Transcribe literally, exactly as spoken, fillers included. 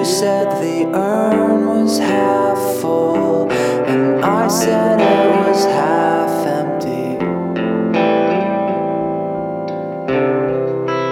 said the urn was half full, and I said it was half